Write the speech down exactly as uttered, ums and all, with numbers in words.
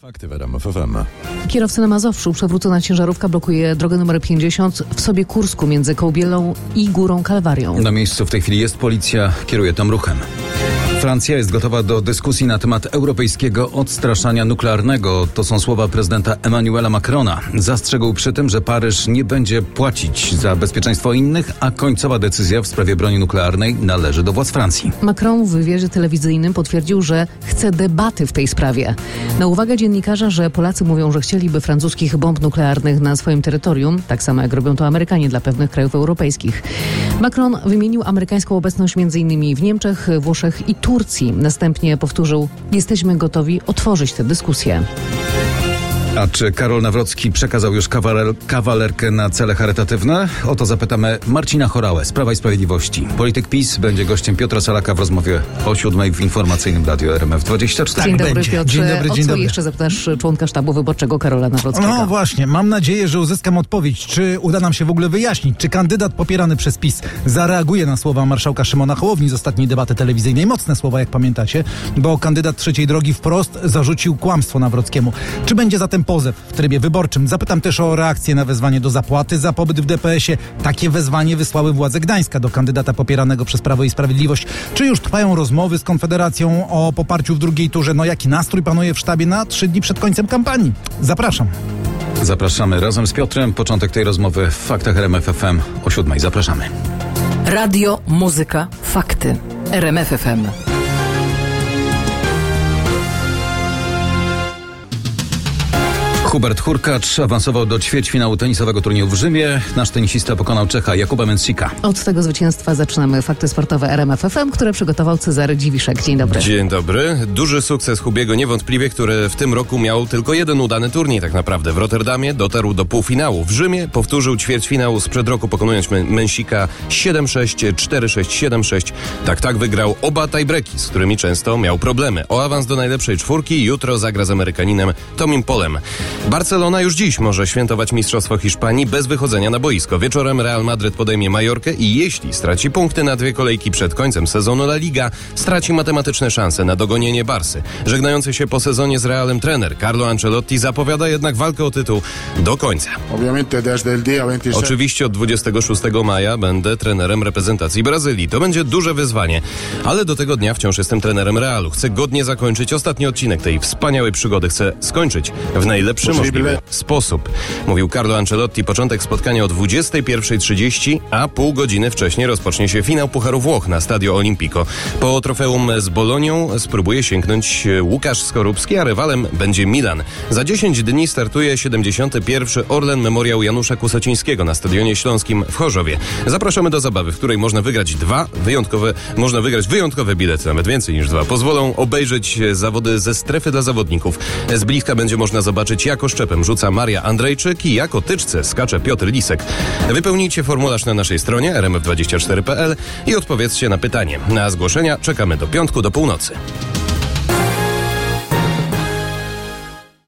Fakty w R M F F M. Kierowcy na Mazowszu. Przewrócona ciężarówka blokuje drogę numer pięćdziesiąt w Sobie-Kursku między Kołbielą i Górą Kalwarią. Na miejscu w tej chwili jest policja, kieruje tam ruchem. Francja jest gotowa do dyskusji na temat europejskiego odstraszania nuklearnego. To są słowa prezydenta Emmanuela Macrona. Zastrzegł przy tym, że Paryż nie będzie płacić za bezpieczeństwo innych, a końcowa decyzja w sprawie broni nuklearnej należy do władz Francji. Macron w wywiadzie telewizyjnym potwierdził, że chce debaty w tej sprawie. Na uwagę dziennikarza, że Polacy mówią, że chcieliby francuskich bomb nuklearnych na swoim terytorium, tak samo jak robią to Amerykanie dla pewnych krajów europejskich. Macron wymienił amerykańską obecność m.in. w Niemczech, Włoszech i Turcji. Następnie powtórzył: jesteśmy gotowi otworzyć tę dyskusję. A czy Karol Nawrocki przekazał już kawaler, kawalerkę na cele charytatywne? O to zapytamy Marcina Horałę z Prawa i Sprawiedliwości. Polityk PiS będzie gościem Piotra Salaka w rozmowie o siódmej w informacyjnym radiu R M F dwadzieścia cztery. Dzień dobry, będzie. Piotrze. Dzień dobry, dzień o co dobry. jeszcze zapytasz członka sztabu wyborczego Karola Nawrockiego? No właśnie, mam nadzieję, że uzyskam odpowiedź, czy uda nam się w ogóle wyjaśnić, czy kandydat popierany przez PiS zareaguje na słowa marszałka Szymona Hołowni z ostatniej debaty telewizyjnej. Mocne słowa, jak pamiętacie, bo kandydat Trzeciej Drogi wprost zarzucił kłamstwo Nawrockiemu. Czy będzie zatem pozew w trybie wyborczym? Zapytam też o reakcję na wezwanie do zapłaty za pobyt w D P S ie. Takie wezwanie wysłały władze Gdańska do kandydata popieranego przez Prawo i Sprawiedliwość. Czy już trwają rozmowy z Konfederacją o poparciu w drugiej turze? No jaki nastrój panuje w sztabie na trzy dni przed końcem kampanii? Zapraszam. Zapraszamy razem z Piotrem. Początek tej rozmowy w Faktach R M F F M o siódmej. Zapraszamy. Radio, muzyka, fakty. R M F F M. Hubert Hurkacz awansował do ćwierćfinału tenisowego turnieju w Rzymie. Nasz tenisista pokonał Czecha Jakuba Mensika. Od tego zwycięstwa zaczynamy fakty sportowe R M F F M, które przygotował Cezary Dziwiszek. Dzień dobry. Dzień dobry. Duży sukces Hubiego niewątpliwie, który w tym roku miał tylko jeden udany turniej tak naprawdę. W Rotterdamie dotarł do półfinału. W Rzymie powtórzył ćwierćfinał sprzed roku, pokonując Mensika siedem sześć, cztery sześć, siedem sześć. Tak, tak wygrał oba tiebreaki, z którymi często miał problemy. O awans do najlepszej czwórki jutro zagra z Amerykaninem Tomim Polem. Barcelona już dziś może świętować Mistrzostwo Hiszpanii bez wychodzenia na boisko. Wieczorem Real Madryt podejmie Majorkę i jeśli straci punkty na dwie kolejki przed końcem sezonu La Liga, straci matematyczne szanse na dogonienie Barsy. Żegnający się po sezonie z Realem trener Carlo Ancelotti zapowiada jednak walkę o tytuł do końca. Oczywiście od dwudziestego szóstego maja będę trenerem reprezentacji Brazylii. To będzie duże wyzwanie, ale do tego dnia wciąż jestem trenerem Realu. Chcę godnie zakończyć ostatni odcinek tej wspaniałej przygody. Chcę skończyć w najlepszy możliwy sposób, mówił Carlo Ancelotti. Początek spotkania o dwudziestej pierwszej trzydzieści, a pół godziny wcześniej rozpocznie się finał Pucharu Włoch na Stadio Olimpico. Po trofeum z Bolonią spróbuje sięgnąć Łukasz Skorupski, a rywalem będzie Milan. Za dziesięć dni startuje siedemdziesiąty pierwszy Orlen Memoriał Janusza Kusocińskiego na Stadionie Śląskim w Chorzowie. Zapraszamy do zabawy, w której można wygrać dwa wyjątkowe, można wygrać wyjątkowe bilety, nawet więcej niż dwa. Pozwolą obejrzeć zawody ze strefy dla zawodników. Z bliska będzie można zobaczyć, jako szczepem rzuca Maria Andrejczyk i jako tyczce skacze Piotr Lisek. Wypełnijcie formularz na naszej stronie r m f dwadzieścia cztery kropka p l i odpowiedzcie na pytanie. Na zgłoszenia czekamy do piątku do północy.